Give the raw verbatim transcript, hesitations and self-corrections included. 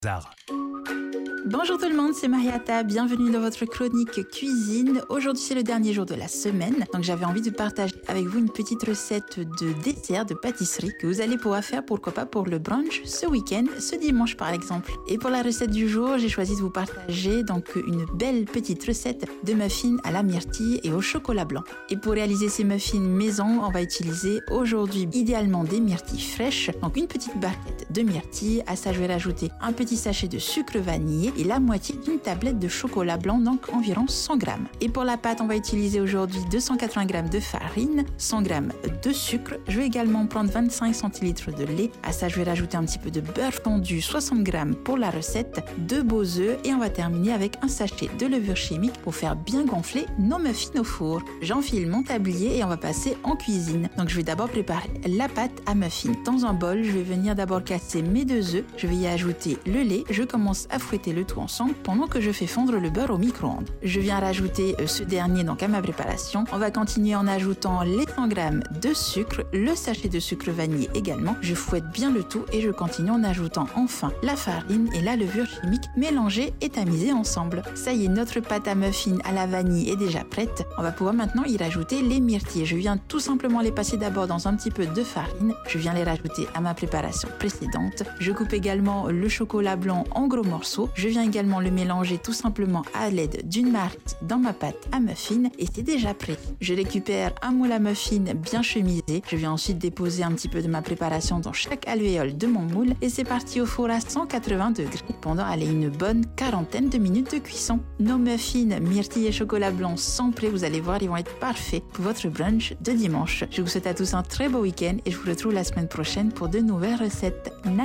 Zara. Bonjour tout le monde, c'est Mariata, bienvenue dans votre chronique cuisine. Aujourd'hui c'est le dernier jour de la semaine, donc j'avais envie de partager avec vous une petite recette de dessert, de pâtisserie que vous allez pouvoir faire pourquoi pas pour le brunch ce week-end, ce dimanche par exemple. Et pour la recette du jour, j'ai choisi de vous partager donc une belle petite recette de muffins à la myrtille et au chocolat blanc. Et pour réaliser ces muffins maison, on va utiliser aujourd'hui idéalement des myrtilles fraîches, donc une petite barquette de myrtilles, à ça je vais rajouter un petit sachet de sucre vanillé et la moitié d'une tablette de chocolat blanc, donc environ cent grammes. Et pour la pâte, on va utiliser aujourd'hui deux cent quatre-vingts grammes de farine, cent grammes de sucre. Je vais également prendre vingt-cinq centilitres de lait. À ça, je vais rajouter un petit peu de beurre fondu, soixante grammes pour la recette, deux beaux œufs et on va terminer avec un sachet de levure chimique pour faire bien gonfler nos muffins au four. J'enfile mon tablier et on va passer en cuisine. Donc je vais d'abord préparer la pâte à muffins. Dans un bol, je vais venir d'abord casser mes deux œufs. Je vais y ajouter le lait. Je commence à fouetter le tout ensemble pendant que je fais fondre le beurre au micro-ondes. Je viens rajouter ce dernier donc à ma préparation. On va continuer en ajoutant les cent grammes de sucre, le sachet de sucre vanillé également. Je fouette bien le tout et je continue en ajoutant enfin la farine et la levure chimique mélangée et tamisée ensemble. Ça y est, notre pâte à muffins à la vanille est déjà prête. On va pouvoir maintenant y rajouter les myrtilles. Je viens tout simplement les passer d'abord dans un petit peu de farine. Je viens les rajouter à ma préparation précédente. Je coupe également le chocolat blanc en gros morceaux. Je viens également le mélanger tout simplement à l'aide d'une marmite dans ma pâte à muffins et c'est déjà prêt. Je récupère un moule à muffins bien chemisé. Je viens ensuite déposer un petit peu de ma préparation dans chaque alvéole de mon moule et c'est parti au four à cent quatre-vingts degrés pendant allez, une bonne quarantaine de minutes de cuisson. Nos muffins, myrtilles et chocolat blanc sont prêts. Vous allez voir, ils vont être parfaits pour votre brunch de dimanche. Je vous souhaite à tous un très beau week-end et je vous retrouve la semaine prochaine pour de nouvelles recettes.